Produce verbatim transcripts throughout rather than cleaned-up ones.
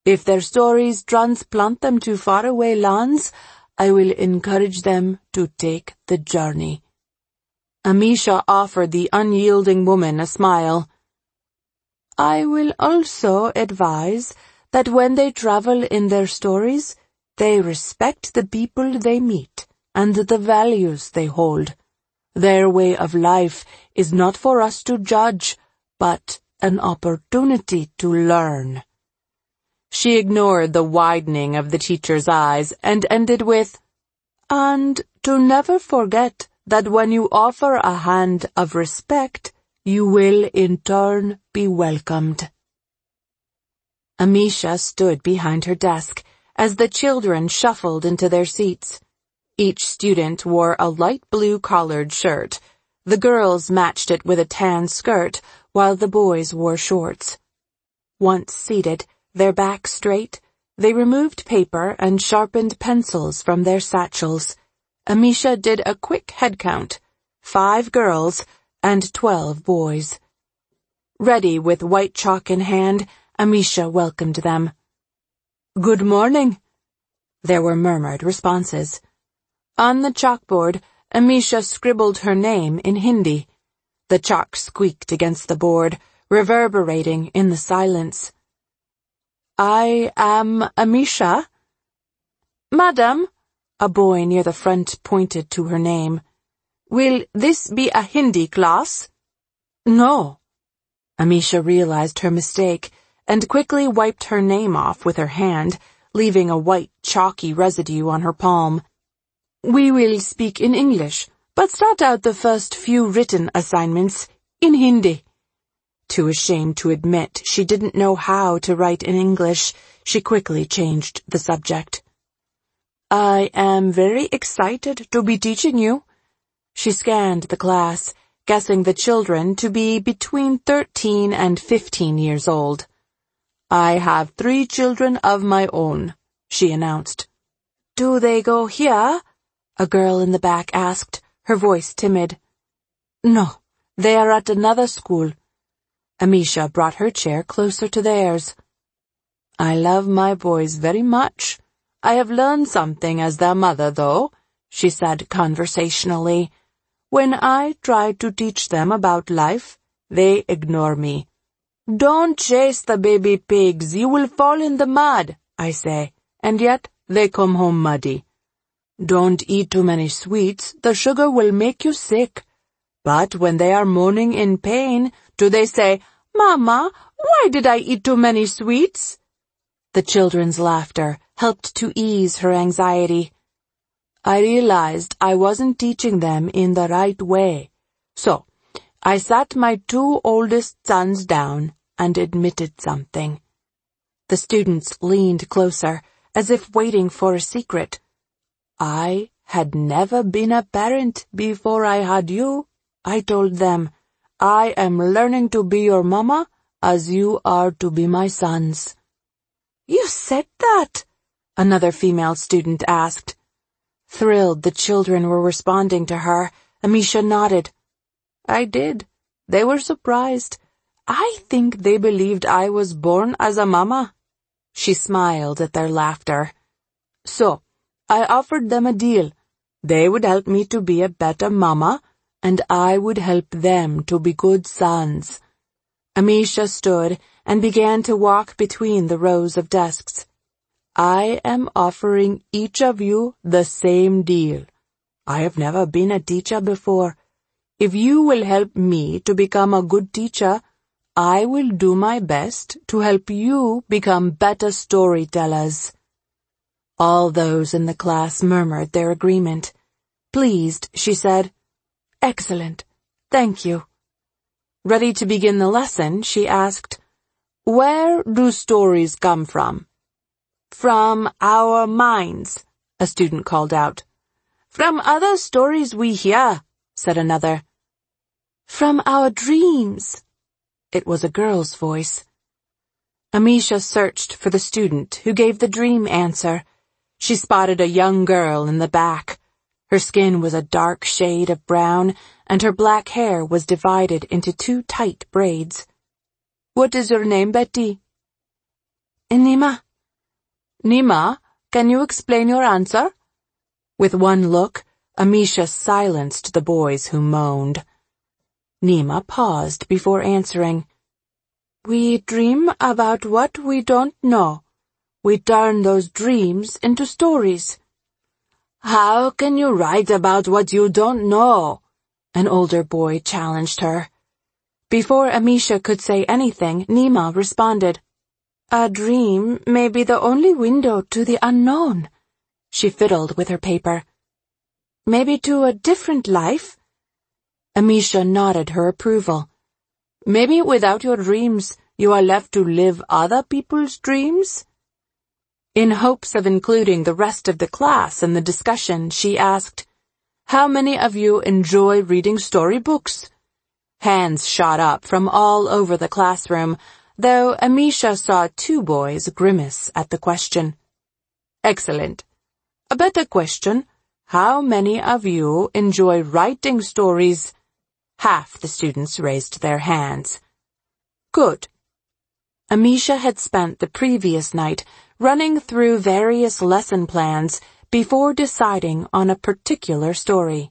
If their stories transplant them to faraway lands, I will encourage them to take the journey." Amisha offered the unyielding woman a smile. "I will also advise that when they travel in their stories, they respect the people they meet and the values they hold. Their way of life is not for us to judge, but an opportunity to learn." She ignored the widening of the teacher's eyes and ended with, "And to never forget that when you offer a hand of respect, you will in turn be welcomed." Amisha stood behind her desk as the children shuffled into their seats. Each student wore a light blue collared shirt. The girls matched it with a tan skirt, while the boys wore shorts. Once seated, their backs straight, they removed paper and sharpened pencils from their satchels. Amisha did a quick head count. Five girls and twelve boys. Ready with white chalk in hand, Amisha welcomed them. "Good morning." There were murmured responses. On the chalkboard, Amisha scribbled her name in Hindi. The chalk squeaked against the board, reverberating in the silence. "I am Amisha." "Madam," a boy near the front pointed to her name, "will this be a Hindi class?" "No." Amisha realized her mistake and quickly wiped her name off with her hand, leaving a white, chalky residue on her palm. "We will speak in English, but start out the first few written assignments in Hindi." Too ashamed to admit she didn't know how to write in English, she quickly changed the subject. "I am very excited to be teaching you." She scanned the class, guessing the children to be between thirteen and fifteen years old. "I have three children of my own," she announced. "Do they go here?" a girl in the back asked, her voice timid. "No, they are at another school." Amisha brought her chair closer to theirs. "I love my boys very much. I have learned something as their mother, though," she said conversationally. "When I try to teach them about life, they ignore me. 'Don't chase the baby pigs, you will fall in the mud,' I say, and yet they come home muddy. 'Don't eat too many sweets, the sugar will make you sick.' But when they are moaning in pain, do they say, 'Mama, why did I eat too many sweets?'" The children's laughter helped to ease her anxiety. "I realized I wasn't teaching them in the right way. So, I sat my two oldest sons down and admitted something." The students leaned closer, as if waiting for a secret. "I had never been a parent before I had you," I told them. "I am learning to be your mama as you are to be my sons." "You said that?" another female student asked. Thrilled the children were responding to her, Amisha nodded. "I did. They were surprised. I think they believed I was born as a mama." She smiled at their laughter. "So, I offered them a deal. They would help me to be a better mama, and I would help them to be good sons." Amisha stood and began to walk between the rows of desks. "I am offering each of you the same deal. I have never been a teacher before. If you will help me to become a good teacher, I will do my best to help you become better storytellers." All those in the class murmured their agreement. Pleased, she said, "Excellent. Thank you." Ready to begin the lesson, she asked, "Where do stories come from?" "From our minds," a student called out. "From other stories we hear," said another. "From our dreams." It was a girl's voice. Amisha searched for the student who gave the dream answer. She spotted a young girl in the back. Her skin was a dark shade of brown, and her black hair was divided into two tight braids. "What is your name, Betty?" "Enima," Nima, can you explain your answer? With one look, Amisha silenced the boys who moaned. Nima paused before answering. We dream about what we don't know. We turn those dreams into stories. How can you write about what you don't know? An older boy challenged her. Before Amisha could say anything, Nima responded. A dream may be the only window to the unknown. She fiddled with her paper. Maybe to a different life? Amisha nodded her approval. Maybe without your dreams, you are left to live other people's dreams? In hopes of including the rest of the class in the discussion, she asked, How many of you enjoy reading storybooks? Hands shot up from all over the classroom, though Amisha saw two boys grimace at the question. Excellent. A better question. How many of you enjoy writing stories? Half the students raised their hands. Good. Amisha had spent the previous night running through various lesson plans before deciding on a particular story.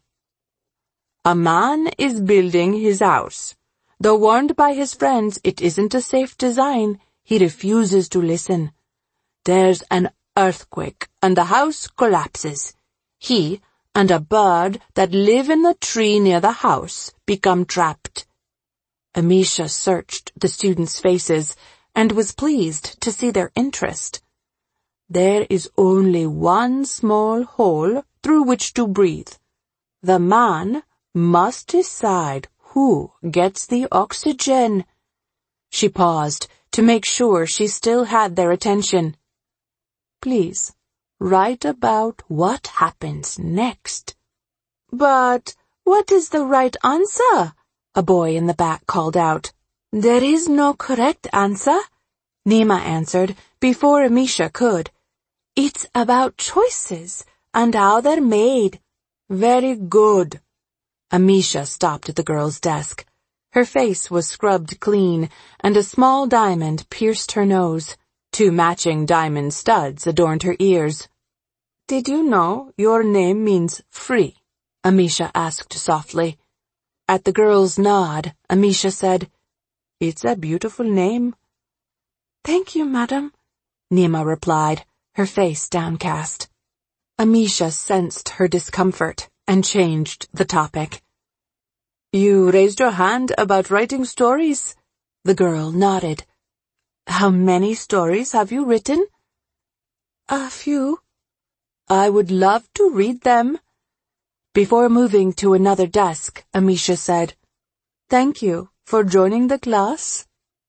A man is building his house. Though warned by his friends it isn't a safe design, he refuses to listen. There's an earthquake and the house collapses. He and a bird that live in the tree near the house become trapped. Amisha searched the students' faces and was pleased to see their interest. There is only one small hole through which to breathe. The man must decide who gets the oxygen. She paused to make sure she still had their attention. Please, write about what happens next. But what is the right answer? A boy in the back called out. There is no correct answer, Nima answered before Amisha could. It's about choices and how they're made. Very good. Amisha stopped at the girl's desk. Her face was scrubbed clean, and a small diamond pierced her nose. Two matching diamond studs adorned her ears. Did you know your name means free? Amisha asked softly. At the girl's nod, Amisha said, It's a beautiful name. Thank you, madam, Nima replied, her face downcast. Amisha sensed her discomfort and changed the topic. You raised your hand about writing stories? The girl nodded. How many stories have you written? A few. I would love to read them. Before moving to another desk, Amisha said, Thank you for joining the class.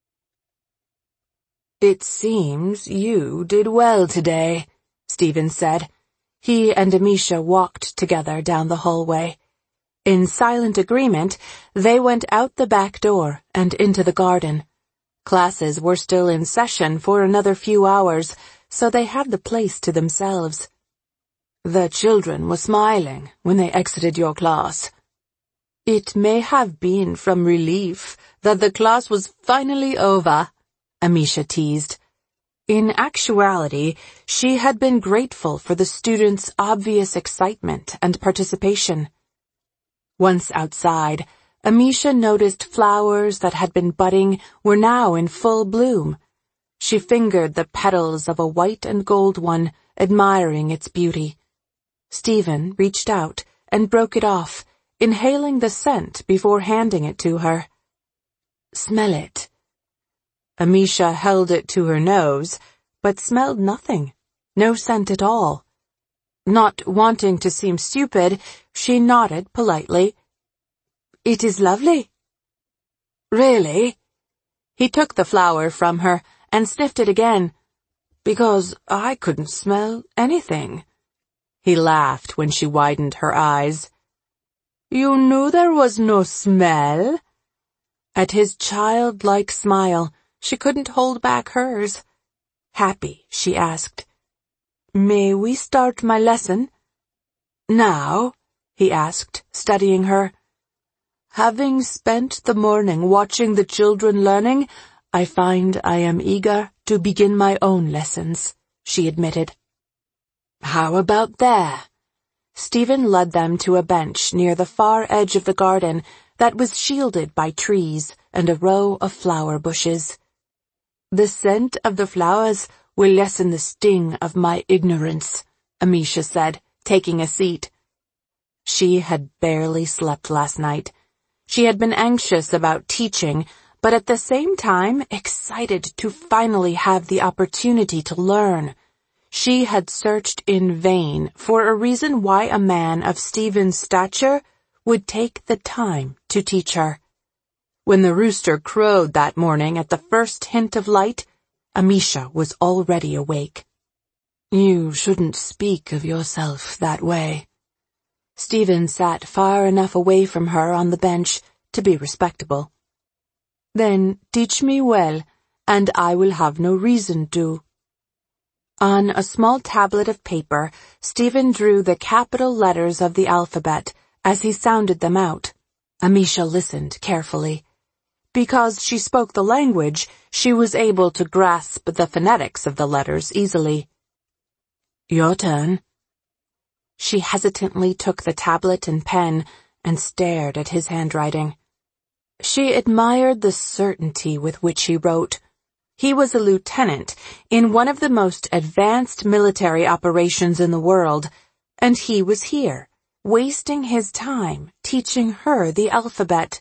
It seems you did well today, Stephen said. He and Amisha walked together down the hallway. In silent agreement, they went out the back door and into the garden. Classes were still in session for another few hours, so they had the place to themselves. The children were smiling when they exited your class. It may have been from relief that the class was finally over, Amisha teased. In actuality, she had been grateful for the students' obvious excitement and participation. Once outside, Amisha noticed flowers that had been budding were now in full bloom. She fingered the petals of a white and gold one, admiring its beauty. Stephen reached out and broke it off, inhaling the scent before handing it to her. Smell it. Amisha held it to her nose, but smelled nothing, no scent at all. Not wanting to seem stupid, she nodded politely. It is lovely. Really? He took the flower from her and sniffed it again, because I couldn't smell anything. He laughed when she widened her eyes. You knew there was no smell? At his childlike smile, she couldn't hold back hers. Happy, she asked, May we start my lesson? Now? He asked, studying her. Having spent the morning watching the children learning, I find I am eager to begin my own lessons. she admitted. How about there? Stephen led them to a bench near the far edge of the garden that was shielded by trees and a row of flower bushes. The scent of the flowers will lessen the sting of my ignorance, Amisha said, taking a seat. She had barely slept last night. She had been anxious about teaching, but at the same time excited to finally have the opportunity to learn. She had searched in vain for a reason why a man of Stephen's stature would take the time to teach her. When the rooster crowed that morning at the first hint of light, Amisha was already awake. You shouldn't speak of yourself that way. Stephen sat far enough away from her on the bench to be respectable. Then teach me well, and I will have no reason to. On a small tablet of paper, Stephen drew the capital letters of the alphabet as he sounded them out. Amisha listened carefully. Because she spoke the language, she was able to grasp the phonetics of the letters easily. Your turn. She hesitantly took the tablet and pen and stared at his handwriting. She admired the certainty with which he wrote. He was a lieutenant in one of the most advanced military operations in the world, and he was here, wasting his time teaching her the alphabet.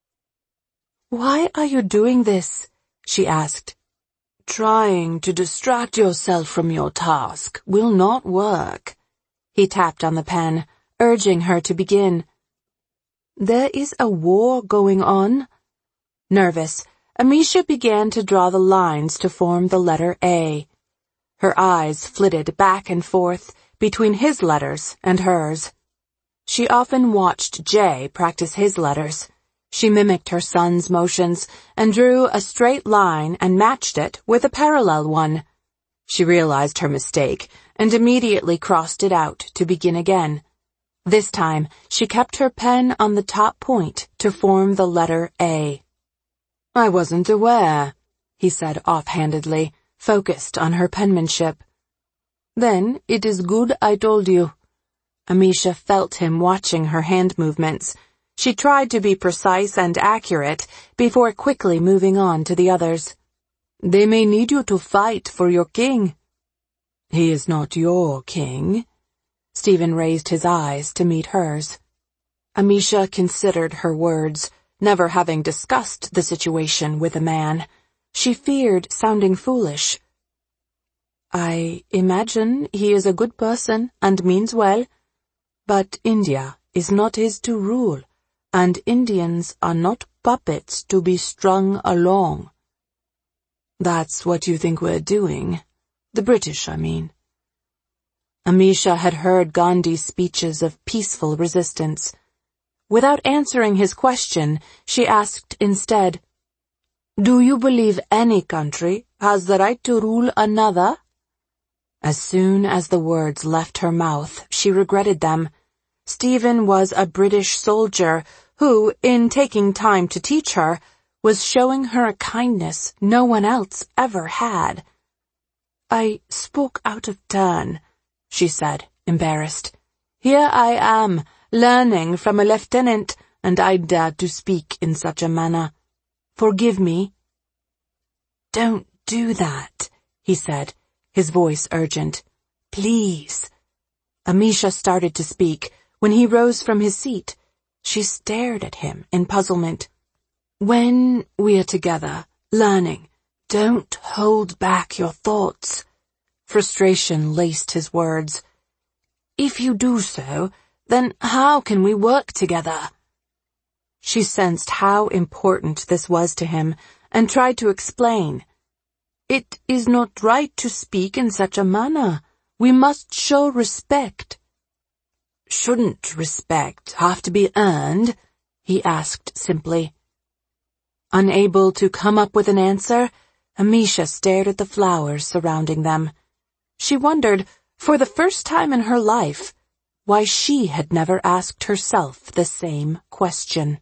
Why are you doing this? She asked. Trying to distract yourself from your task will not work. He tapped on the pen, urging her to begin. There is a war going on. Nervous, Amisha began to draw the lines to form the letter A. Her eyes flitted back and forth between his letters and hers. She often watched Jay practice his letters. She mimicked her son's motions and drew a straight line and matched it with a parallel one. She realized her mistake and immediately crossed it out to begin again. This time, she kept her pen on the top point to form the letter A. I wasn't aware, he said offhandedly, focused on her penmanship. Then it is good I told you. Amisha felt him watching her hand movements. She tried to be precise and accurate before quickly moving on to the others. They may need you to fight for your king. He is not your king. Stephen raised his eyes to meet hers. Amisha considered her words, never having discussed the situation with a man. She feared sounding foolish. I imagine he is a good person and means well, but India is not his to rule, and Indians are not puppets to be strung along. That's what you think we're doing. The British, I mean. Amisha had heard Gandhi's speeches of peaceful resistance. Without answering his question, she asked instead, Do you believe any country has the right to rule another? As soon as the words left her mouth, she regretted them. Stephen was a British soldier who, in taking time to teach her, was showing her a kindness no one else ever had. I spoke out of turn, she said, embarrassed. Here I am, learning from a lieutenant, and I dared to speak in such a manner. Forgive me. Don't do that, he said, his voice urgent. Please. Amisha started to speak when he rose from his seat. She stared at him in puzzlement. When we're together, learning, don't hold back your thoughts. Frustration laced his words. If you do so, then how can we work together? She sensed how important this was to him and tried to explain. It is not right to speak in such a manner. We must show respect. Shouldn't respect have to be earned? He asked simply. Unable to come up with an answer, Amisha stared at the flowers surrounding them. She wondered, for the first time in her life, why she had never asked herself the same question.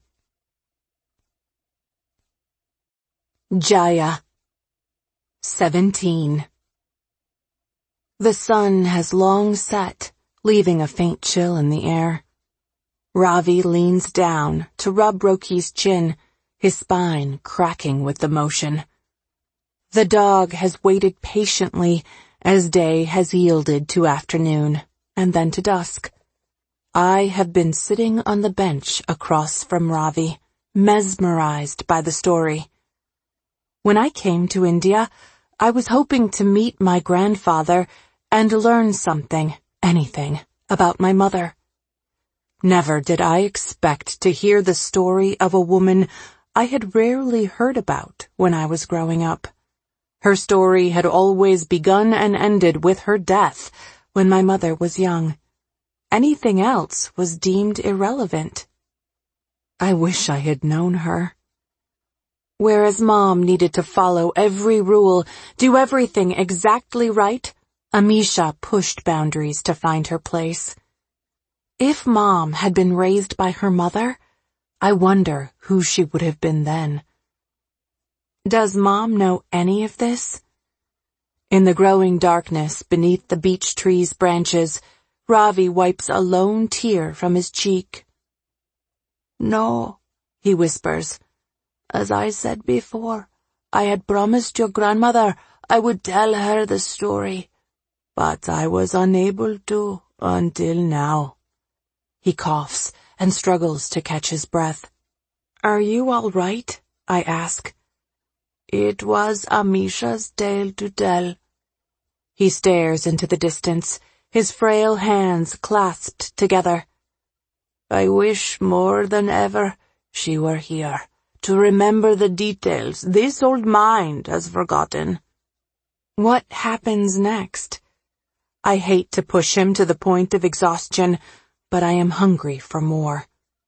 Jaya. Seventeen. The sun has long set, leaving a faint chill in the air. Ravi leans down to rub Roki's chin, his spine cracking with the motion. The dog has waited patiently as day has yielded to afternoon, and then to dusk. I have been sitting on the bench across from Ravi, mesmerized by the story. When I came to India, I was hoping to meet my grandfather and learn something, anything, about my mother. Never did I expect to hear the story of a woman I had rarely heard about when I was growing up. Her story had always begun and ended with her death when my mother was young. Anything else was deemed irrelevant. I wish I had known her. Whereas Mom needed to follow every rule, do everything exactly right, Amisha pushed boundaries to find her place. If Mom had been raised by her mother, I wonder who she would have been then. Does Mom know any of this? In the growing darkness beneath the beech tree's branches, Ravi wipes a lone tear from his cheek. "No," he whispers. "As I said before, I had promised your grandmother I would tell her the story, but I was unable to until now." He coughs and struggles to catch his breath. "Are you all right?" I ask. "It was Amisha's tale to tell." He stares into the distance, his frail hands clasped together. "I wish more than ever she were here, to remember the details this old mind has forgotten." What happens next? I hate to push him to the point of exhaustion, but I am hungry for more.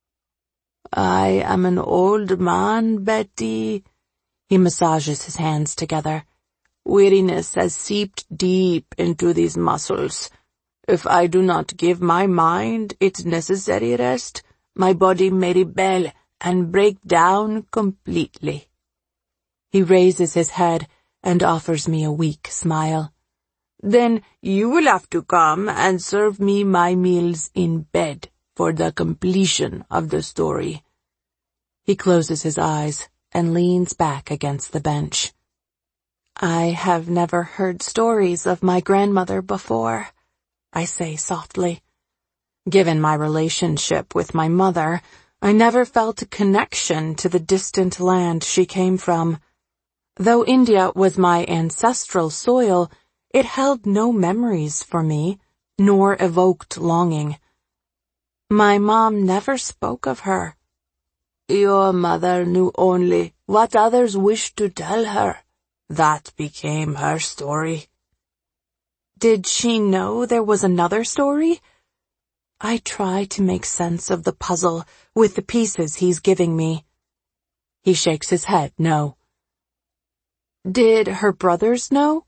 "I am an old man, Betty." He massages his hands together. "Weariness has seeped deep into these muscles. If I do not give my mind its necessary rest, my body may rebel and break down completely." He raises his head and offers me a weak smile. "Then you will have to come and serve me my meals in bed for the completion of the story." He closes his eyes and leans back against the bench. "I have never heard stories of my grandmother before," I say softly. Given my relationship with my mother, I never felt a connection to the distant land she came from. Though India was my ancestral soil, it held no memories for me, nor evoked longing. My mom never spoke of her. "Your mother knew only what others wished to tell her. That became her story." Did she know there was another story? I try to make sense of the puzzle with the pieces he's giving me. He shakes his head, no. Did her brothers know?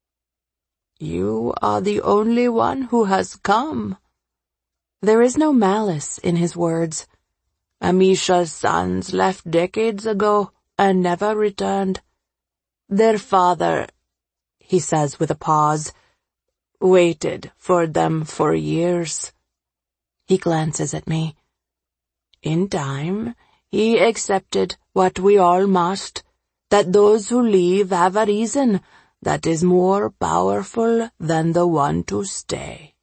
"You are the only one who has come." There is no malice in his words. "Amisha's sons left decades ago and never returned. Their father," he says with a pause, "waited for them for years." He glances at me. "In time, he accepted what we all must, that those who leave have a reason that is more powerful than the one to stay."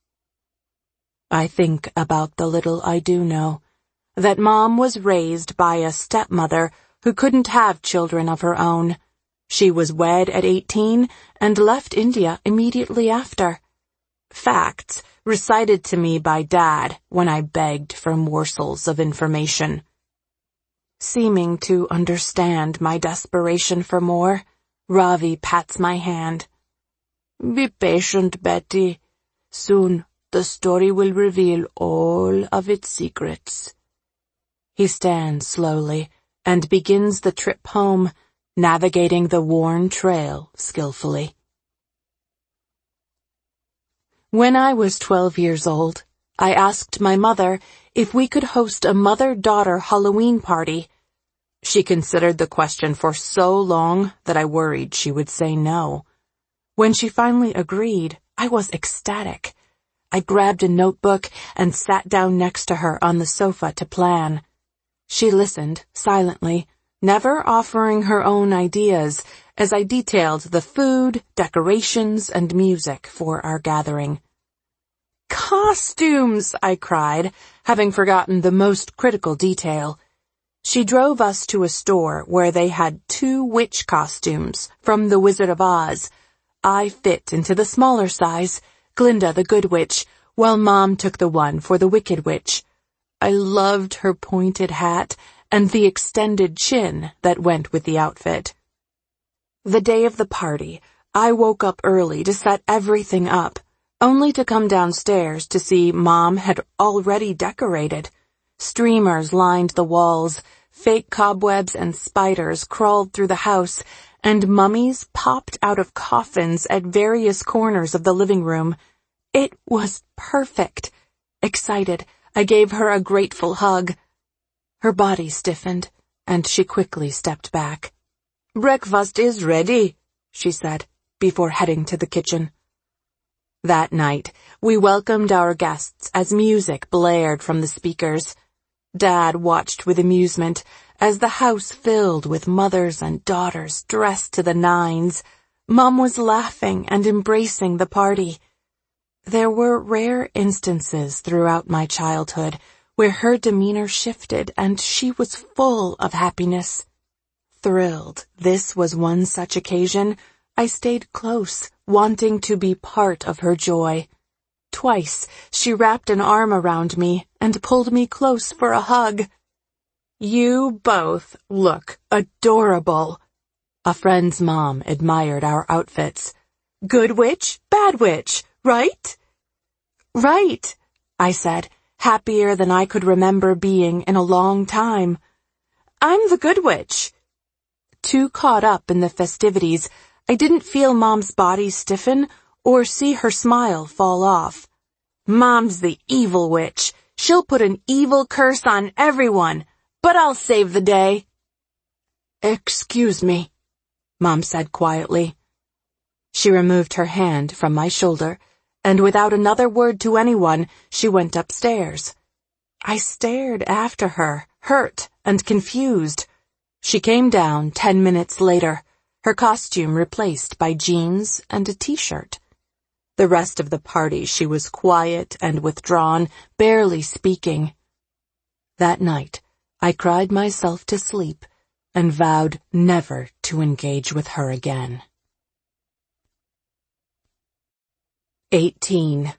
I think about the little I do know, that Mom was raised by a stepmother who couldn't have children of her own. She was wed at eighteen and left India immediately after. Facts recited to me by Dad when I begged for morsels of information. Seeming to understand my desperation for more, Ravi pats my hand. "Be patient, Betty. Soon the story will reveal all of its secrets." He stands slowly and begins the trip home, navigating the worn trail skillfully. When I was twelve years old, I asked my mother if we could host a mother-daughter Halloween party. She considered the question for so long that I worried she would say no. When she finally agreed, I was ecstatic. I grabbed a notebook and sat down next to her on the sofa to plan. She listened silently, never offering her own ideas, as I detailed the food, decorations, and music for our gathering. "Costumes!" I cried, having forgotten the most critical detail. She drove us to a store where they had two witch costumes from The Wizard of Oz. I fit into the smaller size, Glinda the Good Witch, while Mom took the one for the Wicked Witch. I loved her pointed hat and the extended chin that went with the outfit. The day of the party, I woke up early to set everything up, only to come downstairs to see Mom had already decorated. Streamers lined the walls, fake cobwebs and spiders crawled through the house, and mummies popped out of coffins at various corners of the living room. It was perfect. Excited, I gave her a grateful hug. Her body stiffened, and she quickly stepped back. "Breakfast is ready," she said, before heading to the kitchen. That night, we welcomed our guests as music blared from the speakers. Dad watched with amusement as the house filled with mothers and daughters dressed to the nines. Mom was laughing and embracing the party. There were rare instances throughout my childhood where her demeanor shifted and she was full of happiness. Thrilled this was one such occasion, I stayed close, wanting to be part of her joy. Twice, she wrapped an arm around me and pulled me close for a hug. "You both look adorable." A friend's mom admired our outfits. "Good witch, bad witch, right?" "Right," I said, happier than I could remember being in a long time. "I'm the good witch." Too caught up in the festivities, I didn't feel Mom's body stiffen or see her smile fall off. "Mom's the evil witch. She'll put an evil curse on everyone, but I'll save the day." "Excuse me," Mom said quietly. She removed her hand from my shoulder, and without another word to anyone, she went upstairs. I stared after her, hurt and confused. She came down ten minutes later, her costume replaced by jeans and a t-shirt. The rest of the party she was quiet and withdrawn, barely speaking. That night, I cried myself to sleep and vowed never to engage with her again. eighteen.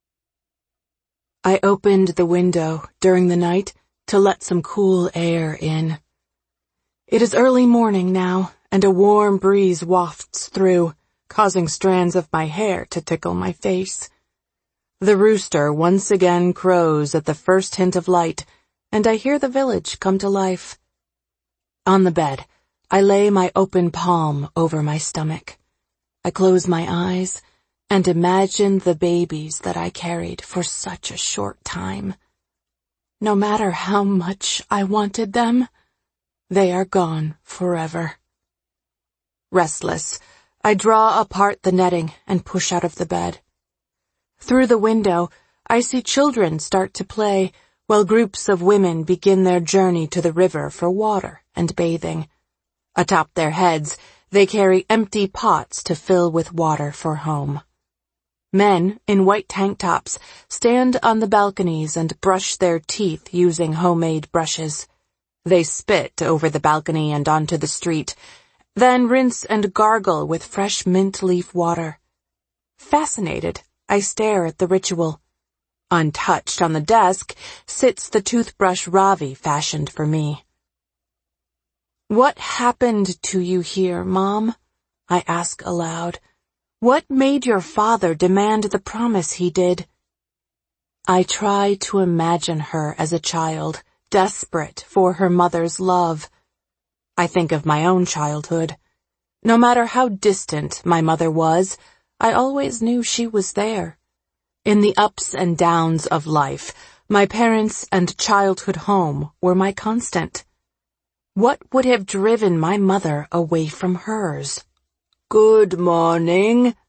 I opened the window during the night to let some cool air in. It is early morning now, and a warm breeze wafts through, causing strands of my hair to tickle my face. The rooster once again crows at the first hint of light, and I hear the village come to life. On the bed, I lay my open palm over my stomach. I close my eyes and imagine the babies that I carried for such a short time. No matter how much I wanted them, they are gone forever. Restless, I draw apart the netting and push out of the bed. Through the window, I see children start to play, while groups of women begin their journey to the river for water and bathing. Atop their heads, they carry empty pots to fill with water for home. Men in white tank tops stand on the balconies and brush their teeth using homemade brushes. They spit over the balcony and onto the street, then rinse and gargle with fresh mint leaf water. Fascinated, I stare at the ritual. Untouched on the desk sits the toothbrush Ravi fashioned for me. "What happened to you here, Mom?" I ask aloud. "What made your father demand the promise he did?" I try to imagine her as a child, desperate for her mother's love. I think of my own childhood. No matter how distant my mother was, I always knew she was there. In the ups and downs of life, my parents and childhood home were my constant. What would have driven my mother away from hers? "Good morning,"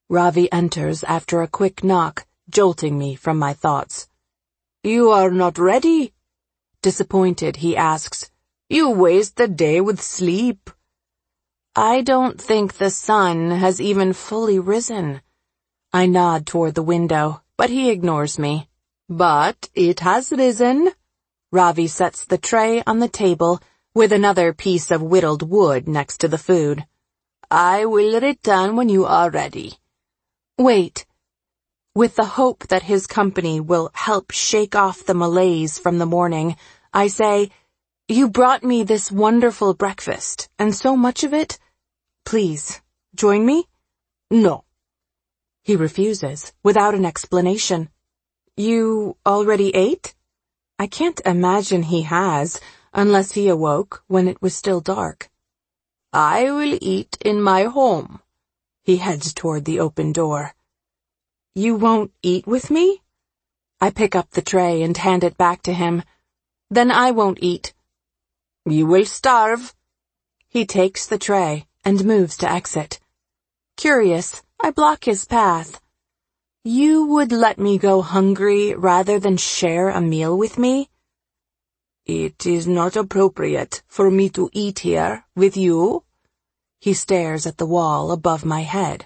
Ravi enters after a quick knock, jolting me from my thoughts. "You are not ready?" Disappointed, he asks. "You waste the day with sleep." I don't think the sun has even fully risen. I nod toward the window, but he ignores me. "But it has risen." Ravi sets the tray on the table with another piece of whittled wood next to the food. "I will return when you are ready." Wait. With the hope that his company will help shake off the malaise from the morning, I say, "You brought me this wonderful breakfast, and so much of it. Please, join me?" "No." He refuses, without an explanation. "You already ate?" I can't imagine he has, unless he awoke when it was still dark. "I will eat in my home." He heads toward the open door. "You won't eat with me?" I pick up the tray and hand it back to him. "Then I won't eat." "You will starve." He takes the tray and moves to exit. Curious, I block his path. "You would let me go hungry rather than share a meal with me?" "It is not appropriate for me to eat here with you." He stares at the wall above my head.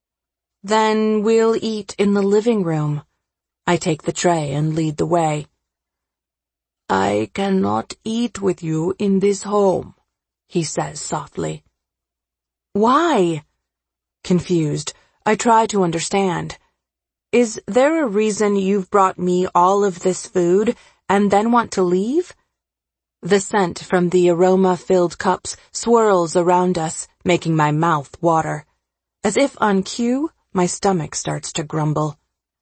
"Then we'll eat in the living room." I take the tray and lead the way. "I cannot eat with you in this home," he says softly. "Why?" Confused, I try to understand. "Is there a reason you've brought me all of this food and then want to leave?" The scent from the aroma-filled cups swirls around us, making my mouth water. As if on cue, my stomach starts to grumble.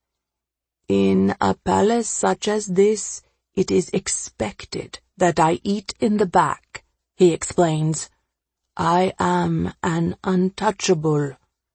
"In a palace such as this, it is expected that I eat in the back," he explains. "I am an untouchable."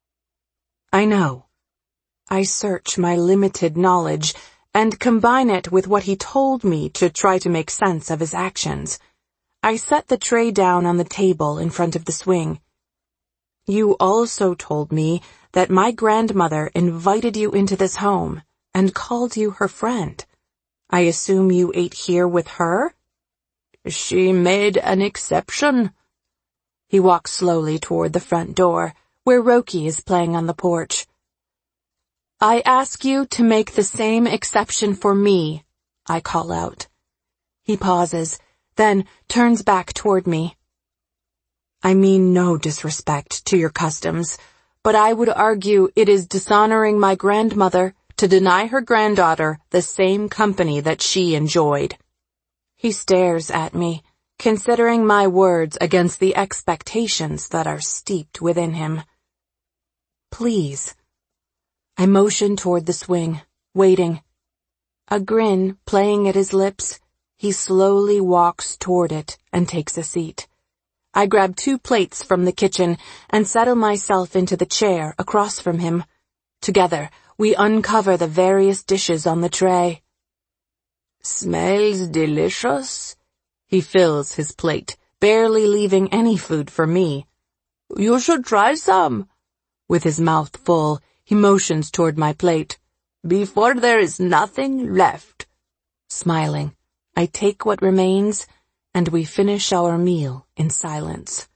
I know. I search my limited knowledge and combine it with what he told me to try to make sense of his actions. I set the tray down on the table in front of the swing. "You also told me that my grandmother invited you into this home and called you her friend. I assume you ate here with her?" "She made an exception." He walks slowly toward the front door, where Roki is playing on the porch. "I ask you to make the same exception for me," I call out. He pauses, then turns back toward me. "I mean no disrespect to your customs, but I would argue it is dishonoring my grandmother to deny her granddaughter the same company that she enjoyed." He stares at me, considering my words against the expectations that are steeped within him. "Please." I motion toward the swing, waiting. A grin playing at his lips, he slowly walks toward it and takes a seat. I grab two plates from the kitchen and settle myself into the chair across from him. Together, we uncover the various dishes on the tray. "Smells delicious." He fills his plate, barely leaving any food for me. "You should try some." With his mouth full, he motions toward my plate. "Before there is nothing left." Smiling, I take what remains, and we finish our meal in silence.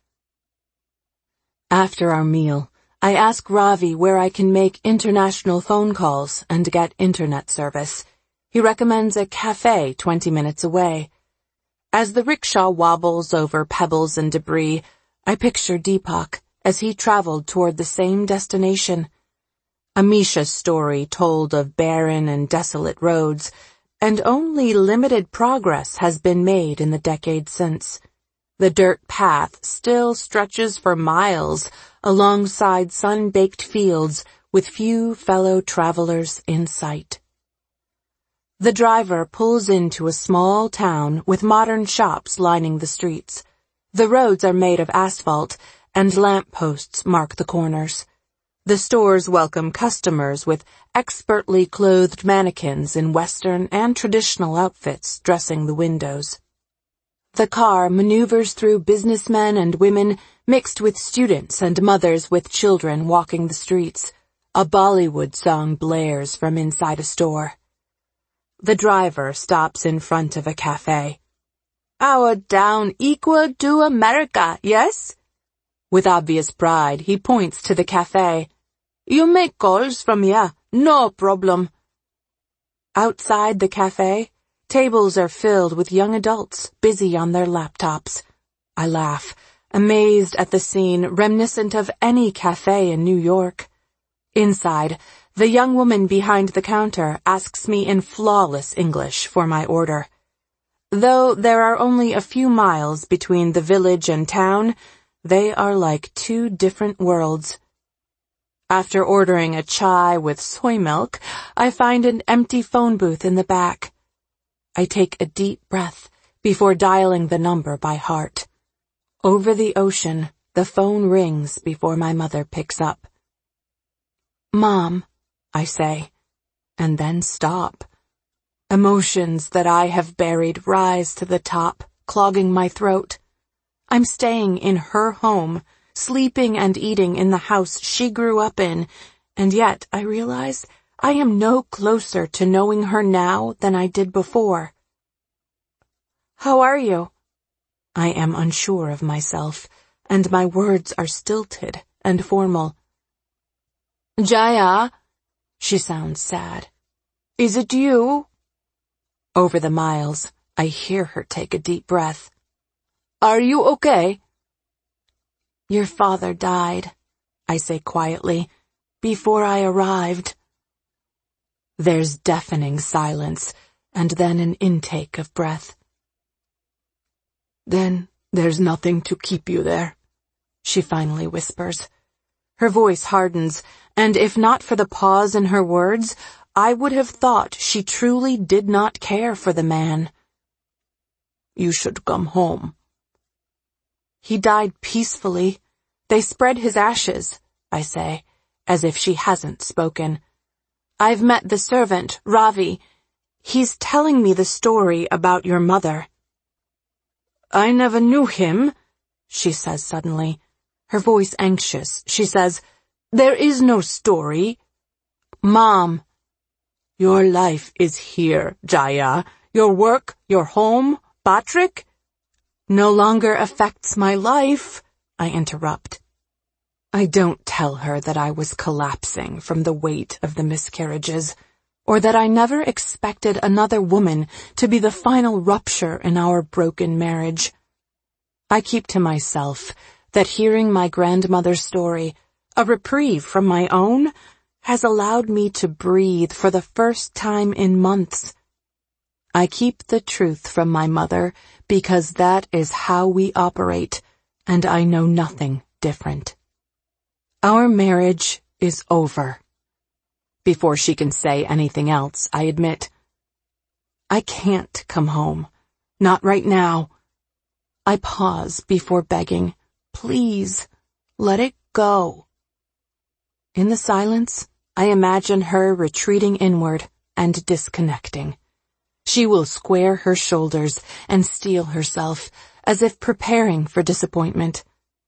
After our meal, I ask Ravi where I can make international phone calls and get internet service. He recommends a cafe twenty minutes away. As the rickshaw wobbles over pebbles and debris, I picture Deepak as he traveled toward the same destination. Amisha's story told of barren and desolate roads, and only limited progress has been made in the decades since. The dirt path still stretches for miles alongside sun-baked fields with few fellow travelers in sight. The driver pulls into a small town with modern shops lining the streets. The roads are made of asphalt, and lampposts mark the corners. The stores welcome customers with expertly clothed mannequins in Western and traditional outfits dressing the windows. The car maneuvers through businessmen and women mixed with students and mothers with children walking the streets. A Bollywood song blares from inside a store. The driver stops in front of a cafe. "Our town equal to America, yes?" With obvious pride, he points to the cafe. "You make calls from here, no problem." Outside the cafe, tables are filled with young adults busy on their laptops. I laugh, amazed at the scene reminiscent of any cafe in New York. Inside, the young woman behind the counter asks me in flawless English for my order. Though there are only a few miles between the village and town, they are like two different worlds. After ordering a chai with soy milk, I find an empty phone booth in the back. I take a deep breath before dialing the number by heart. Over the ocean, the phone rings before my mother picks up. "Mom," I say, and then stop. Emotions that I have buried rise to the top, clogging my throat. I'm staying in her home, sleeping and eating in the house she grew up in, and yet I realize I am no closer to knowing her now than I did before. "How are you?" I am unsure of myself, and my words are stilted and formal. "Jaya," she sounds sad. "Is it you?" Over the miles, I hear her take a deep breath. "Are you okay?" "Your father died," I say quietly, "before I arrived." There's deafening silence, and then an intake of breath. "Then there's nothing to keep you there," she finally whispers. Her voice hardens, and if not for the pause in her words, I would have thought she truly did not care for the man. "You should come home." "He died peacefully. They spread his ashes," I say, as if she hasn't spoken. "I've met the servant, Ravi. He's telling me the story about your mother." "I never knew him," she says suddenly. Her voice anxious, she says, "There is no story." "Mom." "Your life is here, Jaya. Your work, your home, Patrick." "No longer affects my life," I interrupt. I don't tell her that I was collapsing from the weight of the miscarriages, or that I never expected another woman to be the final rupture in our broken marriage. I keep to myself that hearing my grandmother's story, a reprieve from my own, has allowed me to breathe for the first time in months. I keep the truth from my mother because that is how we operate, and I know nothing different. Our marriage is over. Before she can say anything else, I admit, I can't come home. Not right now. I pause before begging, "Please, let it go." In the silence, I imagine her retreating inward and disconnecting. She will square her shoulders and steel herself, as if preparing for disappointment.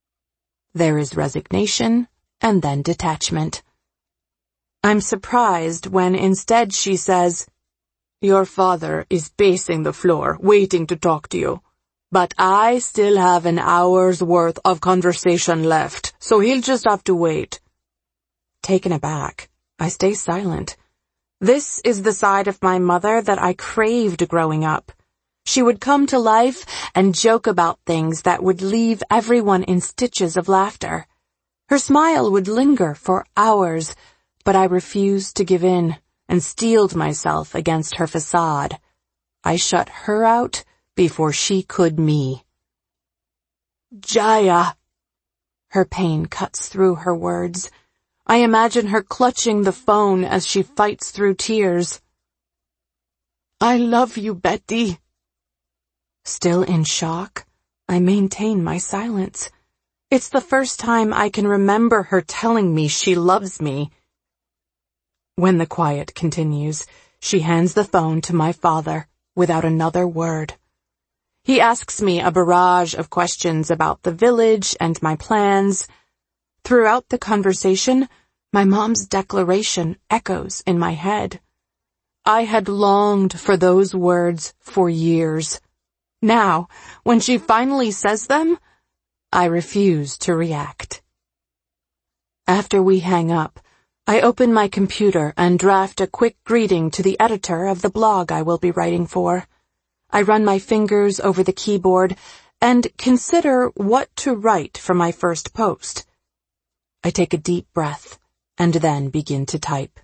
There is resignation, and then detachment. I'm surprised when instead she says, "Your father is pacing the floor, waiting to talk to you. But I still have an hour's worth of conversation left, so he'll just have to wait." Taken aback, I stay silent. This is the side of my mother that I craved growing up. She would come to life and joke about things that would leave everyone in stitches of laughter. Her smile would linger for hours, but I refused to give in and steeled myself against her facade. I shut her out before she could me. "Jaya." Her pain cuts through her words. I imagine her clutching the phone as she fights through tears. "I love you, Betty." Still in shock, I maintain my silence. It's the first time I can remember her telling me she loves me. When the quiet continues, she hands the phone to my father without another word. He asks me a barrage of questions about the village and my plans. Throughout the conversation, My mom's declaration echoes in my head. I had longed for those words for years. Now, when she finally says them, I refuse to react. After we hang up, I open my computer and draft a quick greeting to the editor of the blog I will be writing for. I run my fingers over the keyboard and consider what to write for my first post. I take a deep breath and then begin to type.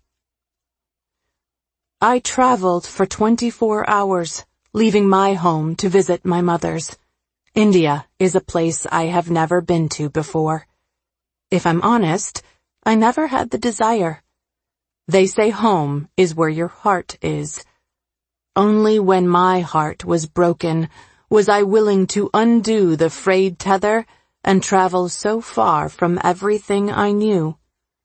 I traveled for twenty-four hours, leaving my home to visit my mother's. India is a place I have never been to before. If I'm honest, I never had the desire. They say home is where your heart is. Only when my heart was broken was I willing to undo the frayed tether and travel so far from everything I knew.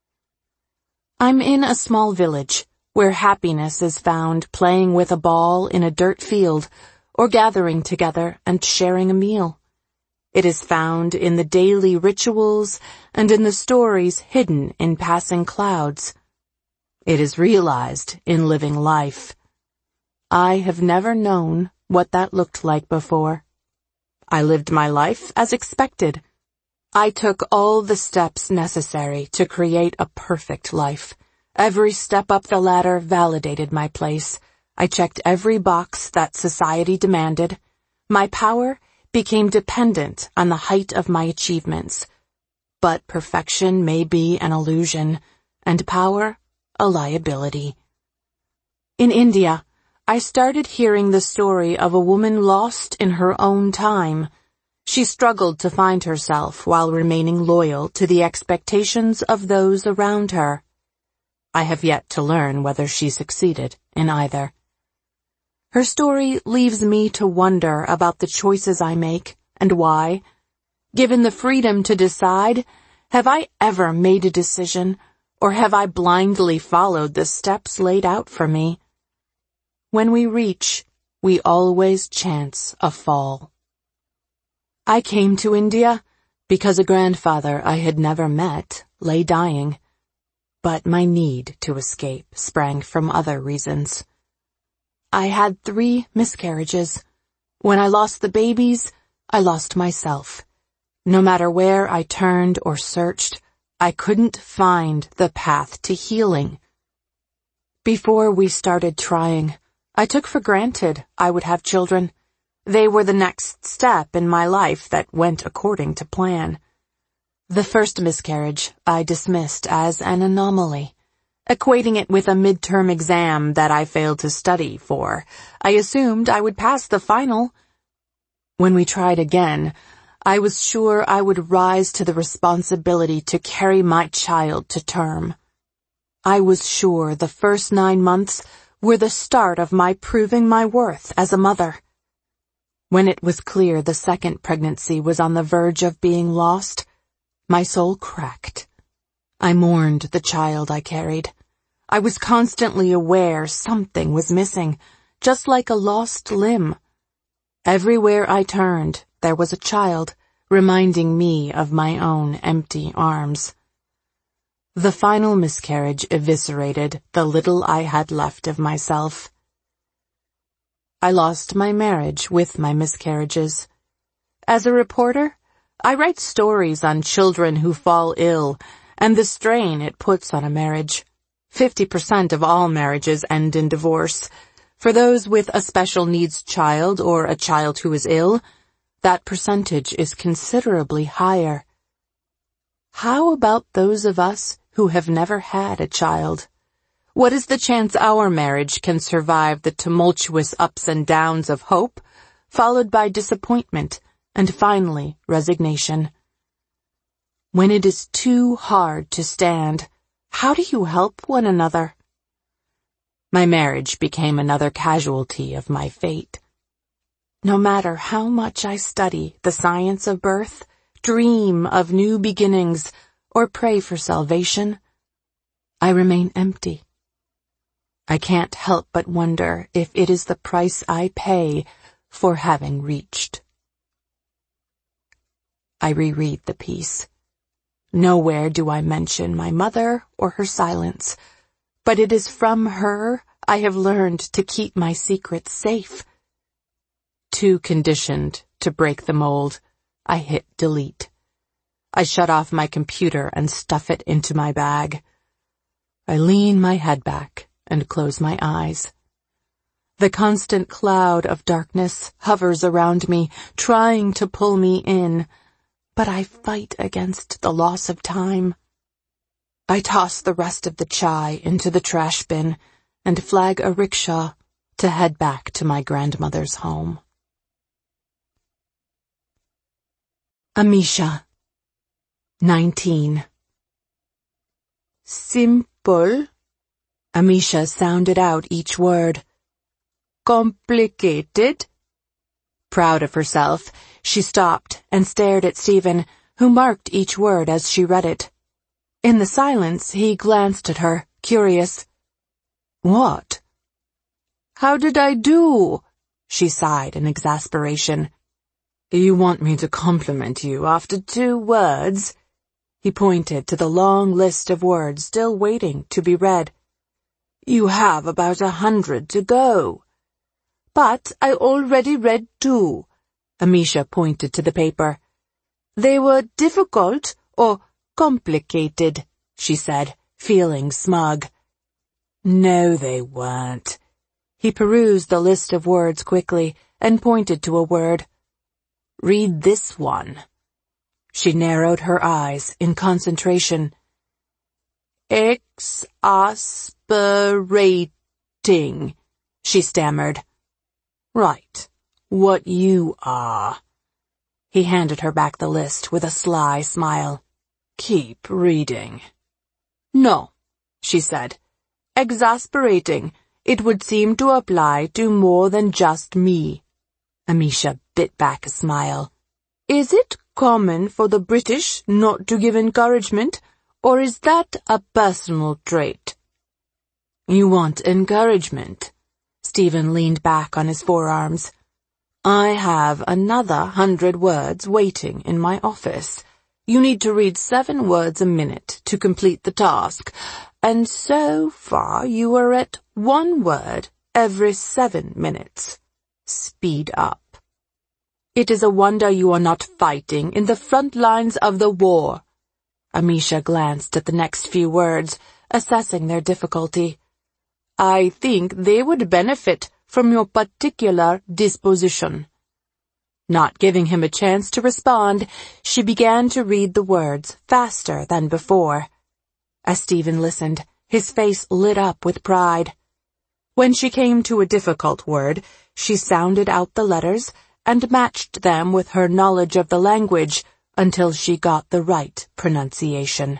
I'm in a small village where happiness is found playing with a ball in a dirt field or gathering together and sharing a meal. It is found in the daily rituals and in the stories hidden in passing clouds. It is realized in living life. I have never known what that looked like before. I lived my life as expected. I took all the steps necessary to create a perfect life. Every step up the ladder validated my place. I checked every box that society demanded. My power became dependent on the height of my achievements. But perfection may be an illusion, and power a liability. In India, I started hearing the story of a woman lost in her own time. She struggled to find herself while remaining loyal to the expectations of those around her. I have yet to learn whether she succeeded in either. Her story leaves me to wonder about the choices I make and why. Given the freedom to decide, have I ever made a decision, or have I blindly followed the steps laid out for me? When we reach, we always chance a fall. I came to India because a grandfather I had never met lay dying, but my need to escape sprang from other reasons. I had three miscarriages. When I lost the babies, I lost myself. No matter where I turned or searched, I couldn't find the path to healing. Before we started trying, I took for granted I would have children. They were the next step in my life that went according to plan. The first miscarriage I dismissed as an anomaly. Equating it with a midterm exam that I failed to study for, I assumed I would pass the final. When we tried again, I was sure I would rise to the responsibility to carry my child to term. I was sure the first nine months were the start of my proving my worth as a mother. When it was clear the second pregnancy was on the verge of being lost, my soul cracked. I mourned the child I carried. I was constantly aware something was missing, just like a lost limb. Everywhere I turned, there was a child, reminding me of my own empty arms. The final miscarriage eviscerated the little I had left of myself. I lost my marriage with my miscarriages. As a reporter, I write stories on children who fall ill and the strain it puts on a marriage. Fifty percent of all marriages end in divorce. For those with a special needs child or a child who is ill, that percentage is considerably higher. How about those of us who have never had a child? What is the chance our marriage can survive the tumultuous ups and downs of hope, followed by disappointment, and finally resignation? When it is too hard to stand, how do you help one another? My marriage became another casualty of my fate. No matter how much I study the science of birth, dream of new beginnings, or pray for salvation, I remain empty. I can't help but wonder if it is the price I pay for having reached. I reread the piece. Nowhere do I mention my mother or her silence, but it is from her I have learned to keep my secrets safe. Too conditioned to break the mold, I hit delete. I shut off my computer and stuff it into my bag. I lean my head back and close my eyes. The constant cloud of darkness hovers around me, trying to pull me in, but I fight against the loss of time. I toss the rest of the chai into the trash bin and flag a rickshaw to head back to my grandmother's home. Amisha, nineteen. Simple. Amisha sounded out each word. Complicated. Proud of herself, she stopped and stared at Stephen, who marked each word as she read it. In the silence, he glanced at her, curious. What? How did I do? She sighed in exasperation. You want me to compliment you after two words? He pointed to the long list of words still waiting to be read. You have about a hundred to go. But I already read two. Amisha pointed to the paper. They were difficult or complicated, she said, feeling smug. No, they weren't. He perused the list of words quickly and pointed to a word. Read this one. She narrowed her eyes in concentration. Exasperating, she stammered. Right, what you are. He handed her back the list with a sly smile. Keep reading. No, she said. Exasperating. It would seem to apply to more than just me. Amisha bit back a smile. Is it common for the British not to give encouragement, or is that a personal trait? You want encouragement? Stephen leaned back on his forearms. I have another hundred words waiting in my office. You need to read seven words a minute to complete the task, and so far you are at one word every seven minutes. Speed up. It is a wonder you are not fighting in the front lines of the war. Amisha glanced at the next few words, assessing their difficulty. I think they would benefit from your particular disposition. Not giving him a chance to respond, she began to read the words faster than before. As Stephen listened, his face lit up with pride. When she came to a difficult word, she sounded out the letters and matched them with her knowledge of the language until she got the right pronunciation.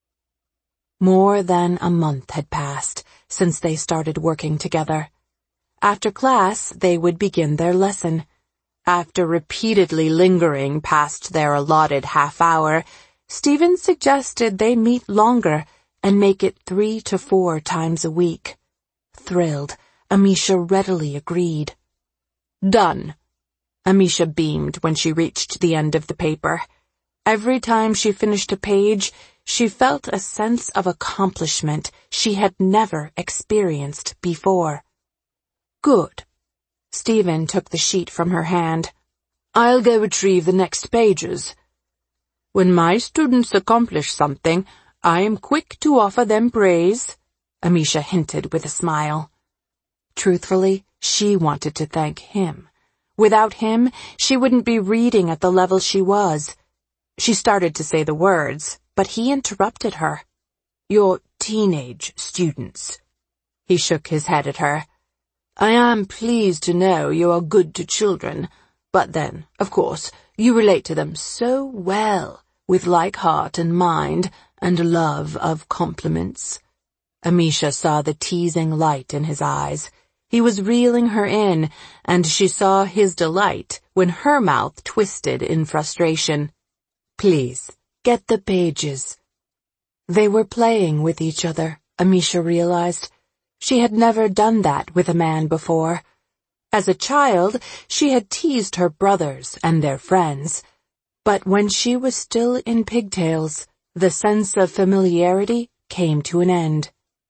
More than a month had passed since they started working together. After class, they would begin their lesson. After repeatedly lingering past their allotted half hour, Stephen suggested they meet longer and make it three to four times a week. Thrilled, Amisha readily agreed. Done. Amisha beamed when she reached the end of the paper. Every time she finished a page, she felt a sense of accomplishment she had never experienced before. Good. Stephen took the sheet from her hand. I'll go retrieve the next pages. When my students accomplish something, I am quick to offer them praise, Amisha hinted with a smile. Truthfully, she wanted to thank him. Without him, she wouldn't be reading at the level she was. She started to say the words, but he interrupted her. You're teenage students. He shook his head at her. I am pleased to know you are good to children, but then, of course, you relate to them so well, with like heart and mind, and love of compliments. Amisha saw the teasing light in his eyes. He was reeling her in, and she saw his delight when her mouth twisted in frustration. Please, get the pages. They were playing with each other, Amisha realized. She had never done that with a man before. As a child, she had teased her brothers and their friends. But when she was still in pigtails, The sense of familiarity came to an end.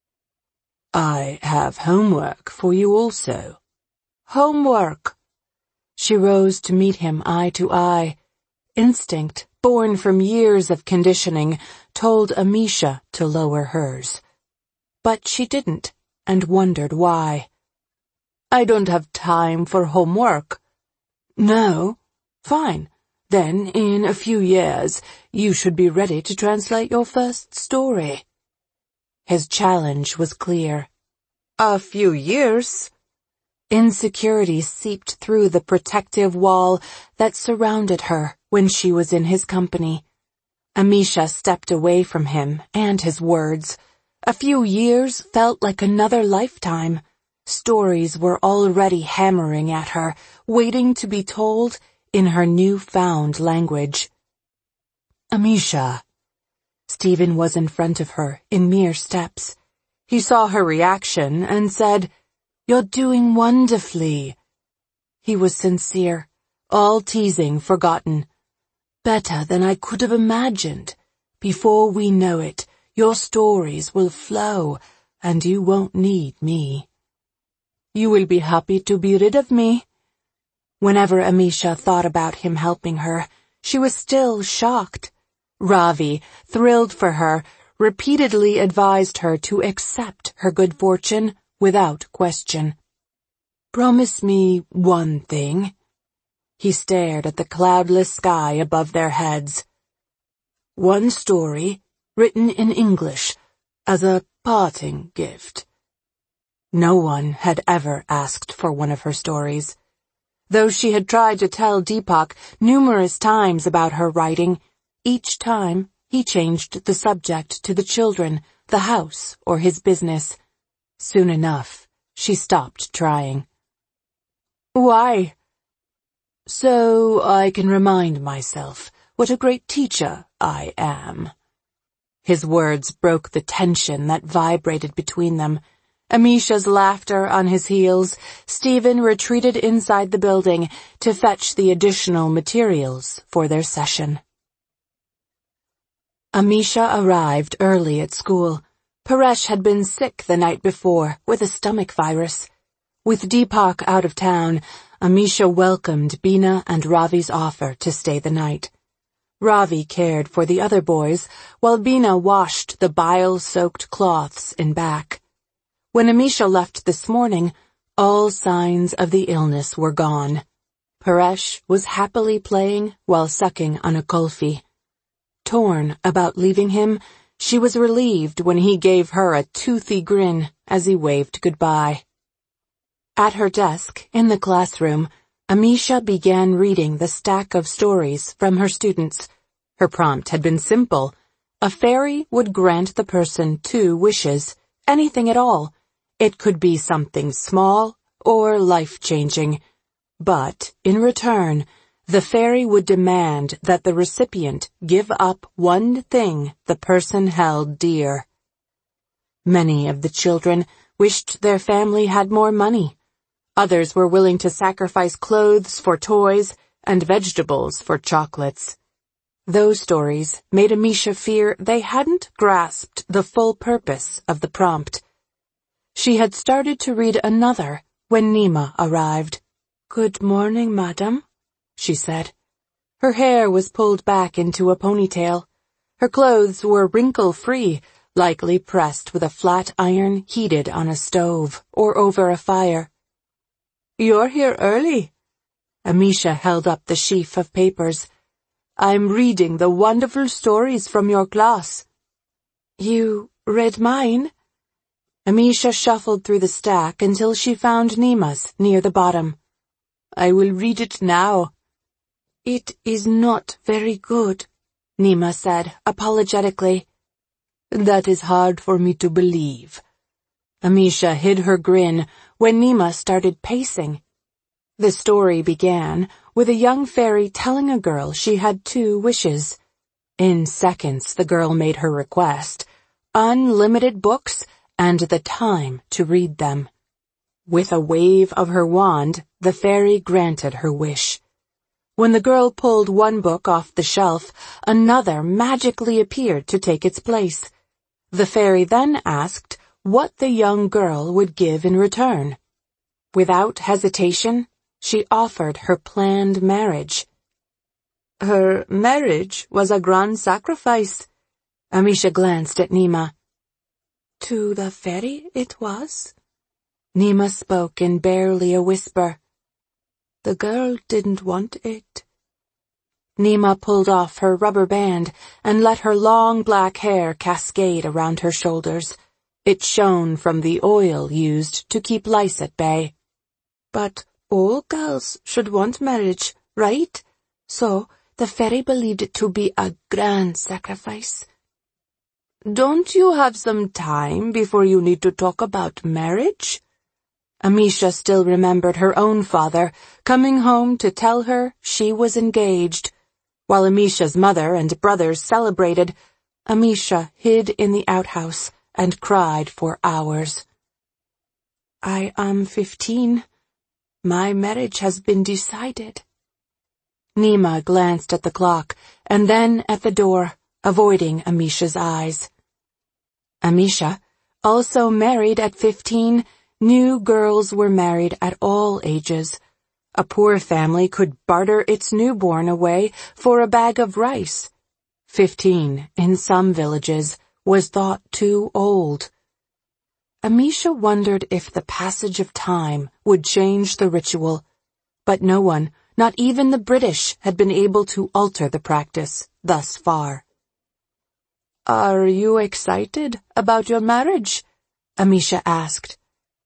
I have homework for you also. Homework! She rose to meet him eye to eye. Instinct, born from years of conditioning, told Amisha to lower hers. But she didn't, and wondered why. I don't have time for homework. No? Fine. Then, in a few years, you should be ready to translate your first story. His challenge was clear. A few years? Insecurity seeped through the protective wall that surrounded her when she was in his company. Amisha stepped away from him and his words. A few years felt like another lifetime. Stories were already hammering at her, waiting to be told in her new-found language. Amisha. Stephen was in front of her in mere steps. He saw her reaction and said, "You're doing wonderfully." He was sincere, all teasing forgotten. "Better than I could have imagined. Before we know it, your stories will flow, and you won't need me. You will be happy to be rid of me." Whenever Amisha thought about him helping her, she was still shocked. Ravi, thrilled for her, repeatedly advised her to accept her good fortune without question. "Promise me one thing." He stared at the cloudless sky above their heads. "One story, written in English, as a parting gift." No one had ever asked for one of her stories. Though she had tried to tell Deepak numerous times about her writing, each time he changed the subject to the children, the house, or his business. Soon enough, she stopped trying. "Why?" "So I can remind myself what a great teacher I am." His words broke the tension that vibrated between them. Amisha's laughter on his heels, Stephen retreated inside the building to fetch the additional materials for their session. Amisha arrived early at school. Paresh had been sick the night before with a stomach virus. With Deepak out of town, Amisha welcomed Bina and Ravi's offer to stay the night. Ravi cared for the other boys, while Bina washed the bile-soaked cloths in back. When Amisha left this morning, all signs of the illness were gone. Paresh was happily playing while sucking on a kulfi. Torn about leaving him, she was relieved when he gave her a toothy grin as he waved goodbye. At her desk, in the classroom, Amisha began reading the stack of stories from her students. Her prompt had been simple. A fairy would grant the person two wishes, anything at all. It could be something small or life-changing. But, in return, the fairy would demand that the recipient give up one thing the person held dear. Many of the children wished their family had more money. Others were willing to sacrifice clothes for toys and vegetables for chocolates. Those stories made Amisha fear they hadn't grasped the full purpose of the prompt. She had started to read another when Nima arrived. "Good morning, madam," she said. Her hair was pulled back into a ponytail. Her clothes were wrinkle-free, likely pressed with a flat iron heated on a stove or over a fire. "You're here early." Amisha held up the sheaf of papers. "I'm reading the wonderful stories from your class." "You read mine?" Amisha shuffled through the stack until she found Nima's near the bottom. "I will read it now." "It is not very good," Nima said apologetically. "That is hard for me to believe." Amisha hid her grin when Nima started pacing. The story began with a young fairy telling a girl she had two wishes. In seconds the girl made her request: unlimited books and the time to read them. With a wave of her wand, the fairy granted her wish. When the girl pulled one book off the shelf, another magically appeared to take its place. The fairy then asked what the young girl would give in return. Without hesitation, she offered her planned marriage. Her marriage was a grand sacrifice. Amisha glanced at Nima. To the fairy it was. Nima spoke in barely a whisper. The girl didn't want it. Nima pulled off her rubber band and let her long black hair cascade around her shoulders. It shone from the oil used to keep lice at bay. But all girls should want marriage, right? So the fairy believed it to be a grand sacrifice. Don't you have some time before you need to talk about marriage? Amisha still remembered her own father coming home to tell her she was engaged. While Amisha's mother and brothers celebrated, Amisha hid in the outhouse and cried for hours. I am fifteen. My marriage has been decided. Nima glanced at the clock and then at the door, avoiding Amisha's eyes. Amisha, also married at fifteen, knew girls were married at all ages. A poor family could barter its newborn away for a bag of rice. Fifteen, in some villages, was thought too old. Amisha wondered if the passage of time would change the ritual, but no one, not even the British, had been able to alter the practice thus far. Are you excited about your marriage? Amisha asked.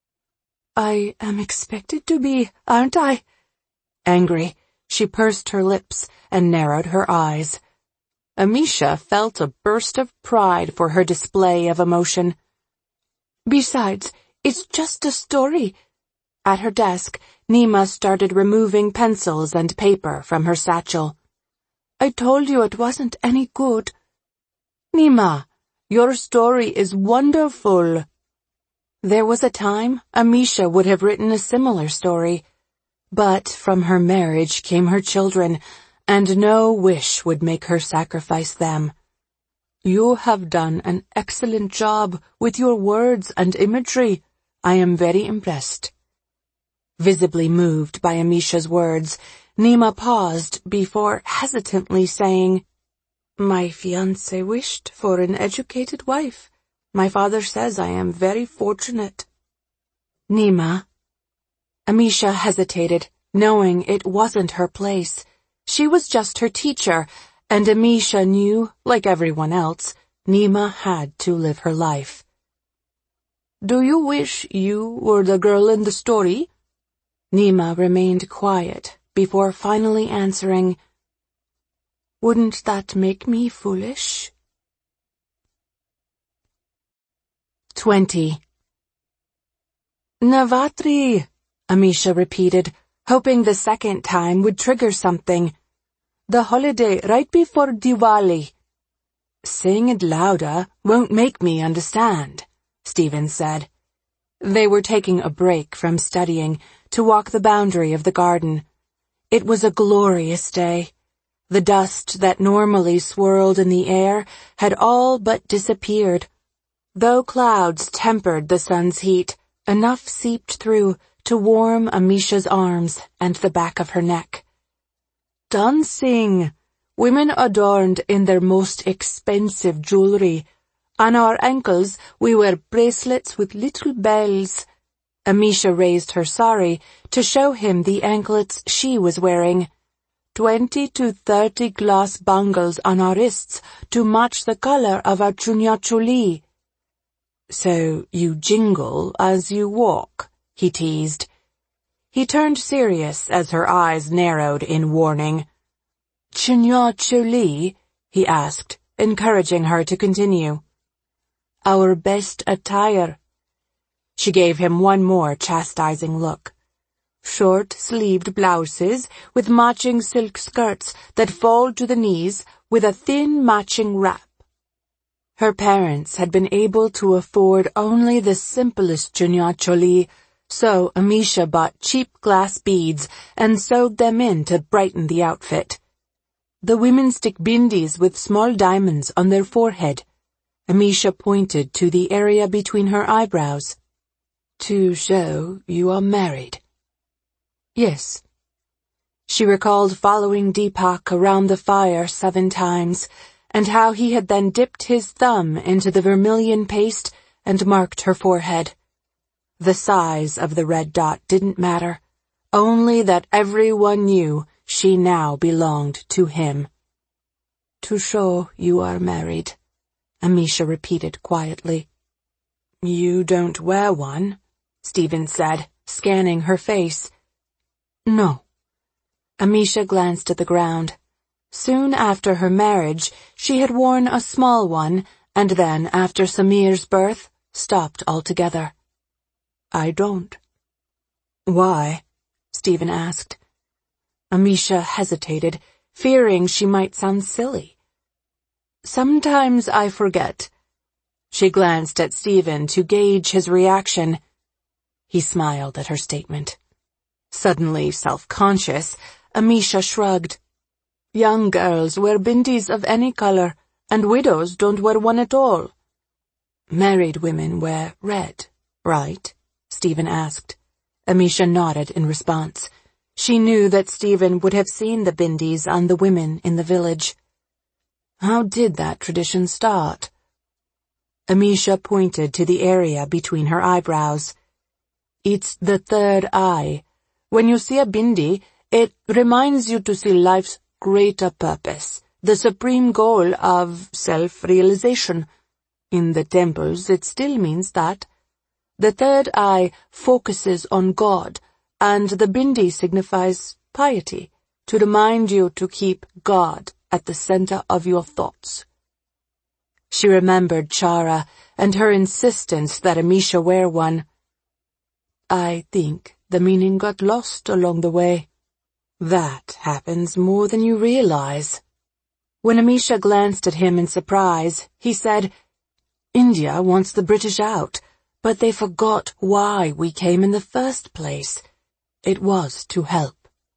I am expected to be, aren't I? Angry, she pursed her lips and narrowed her eyes. Amisha felt a burst of pride for her display of emotion. Besides, it's just a story. At her desk, Nima started removing pencils and paper from her satchel. I told you it wasn't any good. Nima, your story is wonderful. There was a time Amisha would have written a similar story, but from her marriage came her children, and no wish would make her sacrifice them. You have done an excellent job with your words and imagery. I am very impressed. Visibly moved by Amisha's words, Nima paused before hesitantly saying, My fiancé wished for an educated wife. My father says I am very fortunate. Nima. Amisha hesitated, knowing it wasn't her place. She was just her teacher, and Amisha knew, like everyone else, Nima had to live her life. Do you wish you were the girl in the story? Nima remained quiet before finally answering, Wouldn't that make me foolish? Twenty. Navatri, Amisha repeated, hoping the second time would trigger something. The holiday right before Diwali. Saying it louder won't make me understand, Stephen said. They were taking a break from studying to walk the boundary of the garden. It was a glorious day. The dust that normally swirled in the air had all but disappeared. Though clouds tempered the sun's heat, enough seeped through to warm Amisha's arms and the back of her neck. Dancing! Women adorned in their most expensive jewelry. On our ankles we wear bracelets with little bells. Amisha raised her sari to show him the anklets she was wearing. Twenty to thirty glass bangles on our wrists to match the color of our chunya choli. So you jingle as you walk, he teased. He turned serious as her eyes narrowed in warning. Chunya choli? He asked, encouraging her to continue. Our best attire. She gave him one more chastising look. Short-sleeved blouses with matching silk skirts that fall to the knees with a thin matching wrap. Her parents had been able to afford only the simplest chunya choli, So Amisha bought cheap glass beads and sewed them in to brighten the outfit. The women stick bindis with small diamonds on their forehead. Amisha pointed to the area between her eyebrows. To show you are married. Yes. She recalled following Deepak around the fire seven times, and how he had then dipped his thumb into the vermilion paste and marked her forehead. The size of the red dot didn't matter, only that everyone knew she now belonged to him. To show you are married, Amisha repeated quietly. You don't wear one, Stephen said, scanning her face. No. Amisha glanced at the ground. Soon after her marriage, she had worn a small one, and then, after Samir's birth, stopped altogether. I don't. Why? Stephen asked. Amisha hesitated, fearing she might sound silly. Sometimes I forget. She glanced at Stephen to gauge his reaction. He smiled at her statement. Suddenly self-conscious, Amisha shrugged. Young girls wear bindis of any color, and widows don't wear one at all. Married women wear red, right? Stephen asked. Amisha nodded in response. She knew that Stephen would have seen the bindis on the women in the village. How did that tradition start? Amisha pointed to the area between her eyebrows. It's the third eye. When you see a bindi, it reminds you to see life's greater purpose, the supreme goal of self-realization. In the temples, it still means that. The third eye focuses on God, and the bindi signifies piety, to remind you to keep God at the center of your thoughts. She remembered Chara and her insistence that Amisha wear one. I think the meaning got lost along the way. That happens more than you realize. When Amisha glanced at him in surprise, he said, India wants the British out, but they forgot why we came in the first place. It was to help.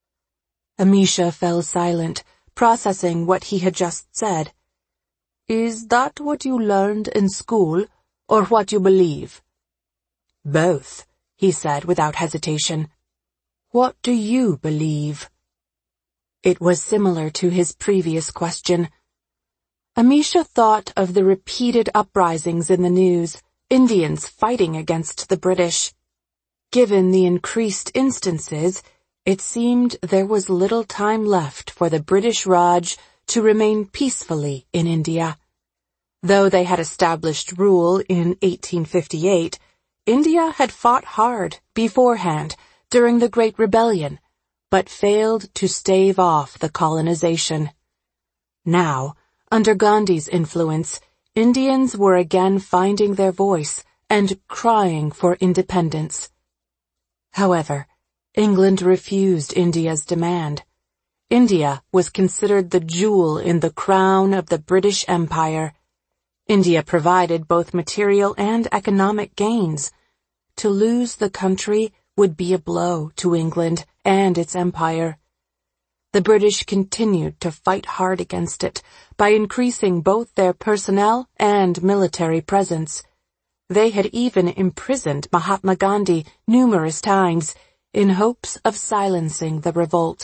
Amisha fell silent, processing what he had just said. Is that what you learned in school, or what you believe? Both, he said without hesitation. What do you believe? It was similar to his previous question. Amisha thought of the repeated uprisings in the news, Indians fighting against the British. Given the increased instances, it seemed there was little time left for the British Raj to remain peacefully in India. Though they had established rule in eighteen fifty-eight, India had fought hard beforehand during the Great Rebellion, but failed to stave off the colonization. Now, under Gandhi's influence, Indians were again finding their voice and crying for independence. However, England refused India's demand. India was considered the jewel in the crown of the British Empire. India provided both material and economic gains. To lose the country would be a blow to England and its empire. The British continued to fight hard against it by increasing both their personnel and military presence. They had even imprisoned Mahatma Gandhi numerous times in hopes of silencing the revolt.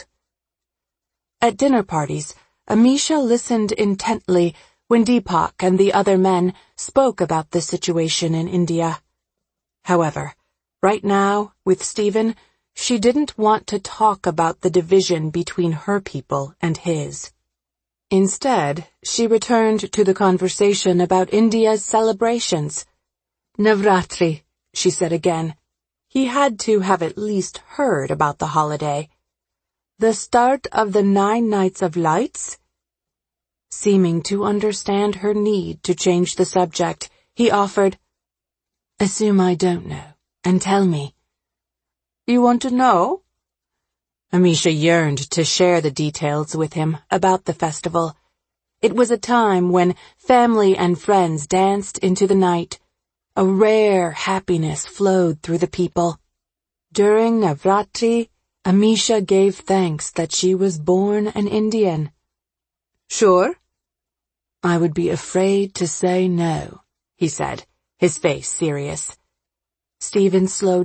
At dinner parties, Amisha listened intently when Deepak and the other men spoke about the situation in India. However, right now, with Stephen, she didn't want to talk about the division between her people and his. Instead, she returned to the conversation about India's celebrations. Navratri, she said again. He had to have at least heard about the holiday. The start of the nine nights of lights? Seeming to understand her need to change the subject, he offered, Assume I don't know, and tell me. You want to know? Amisha yearned to share the details with him about the festival. It was a time when family and friends danced into the night. A rare happiness flowed through the people. During Navratri, Amisha gave thanks that she was born an Indian. Sure? I would be afraid to say no, he said, his face serious. Stephen slowed